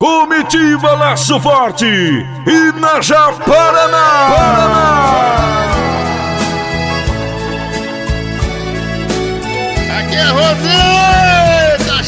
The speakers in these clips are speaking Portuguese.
Comitiva Laço Forte e Naja Paraná. Aqui é Roseta,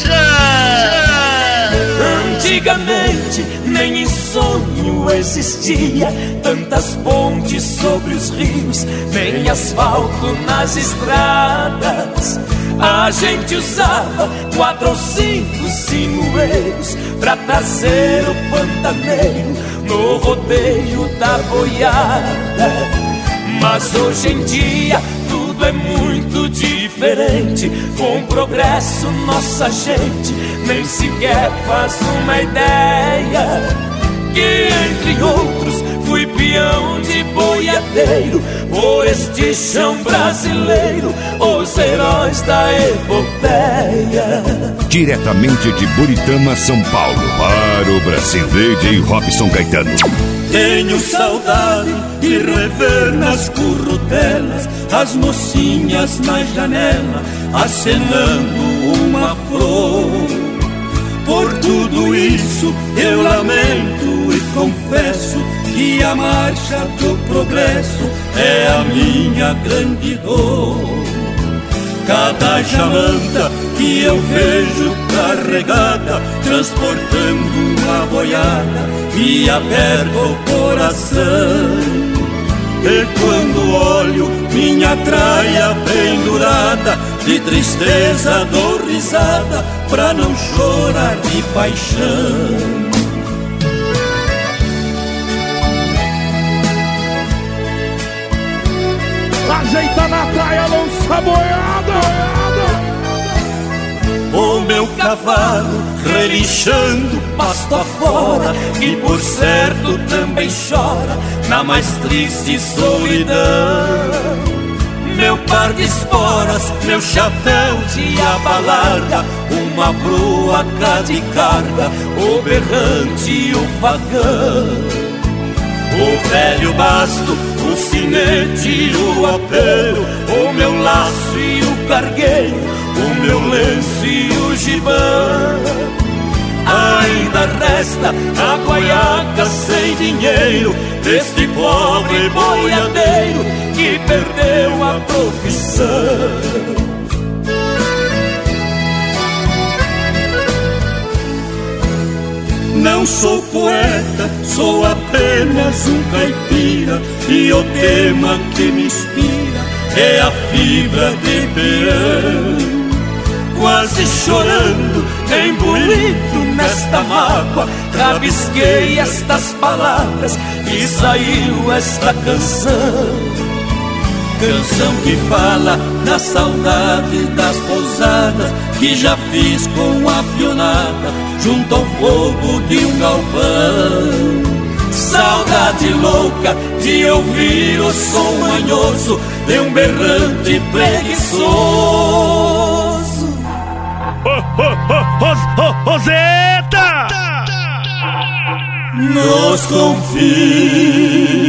Antigamente nem em sonho existia tantas pontes sobre os rios, nem asfalto nas estradas. A gente usava 4 ou 5 sinueiros pra trazer o pantaneiro no rodeio da boiada. Mas hoje em dia tudo é muito diferente. Com o progresso nossa gente nem sequer faz uma ideia que, entre outros, fui peão de boiadeiro por este chão brasileiro, os heróis da epopeia. Diretamente de Buritama, São Paulo, para o Brasil, DJ Robson Caetano. Tenho saudade de rever nas currutelas as mocinhas na janela acenando uma flor. Por tudo isso eu lamento e confesso que a marcha do progresso é a minha grande dor. Cada jamanta que eu vejo carregada, transportando uma boiada, me aperta o coração. E quando olho minha traia pendurada, de tristeza dou risada pra não chorar de paixão. Ajeita na praia, lança boiada. O meu cavalo relinchando pasto afora, e por certo também chora na mais triste solidão. Meu par de esporas, meu chapéu de aba larga, uma proa cá de carga, o berrante e o vagão. O velho basto, o sinete e o apelo, o meu laço e o cargueiro, o meu lenço e o gibão. Ainda resta a guaiaca sem dinheiro deste pobre boiadeiro que perdeu a profissão. Não sou poeta, sou apenas um caipira, e o tema que me inspira é a fibra de peão. Quase chorando, embolido nesta mágoa, rabisquei estas palavras e saiu esta canção. Canção que fala da saudade das pousadas que já fiz com a pionada junto ao fogo de um galpão. Saudade louca de ouvir o som manhoso de um berrante preguiçoso. Roseta! Nos confins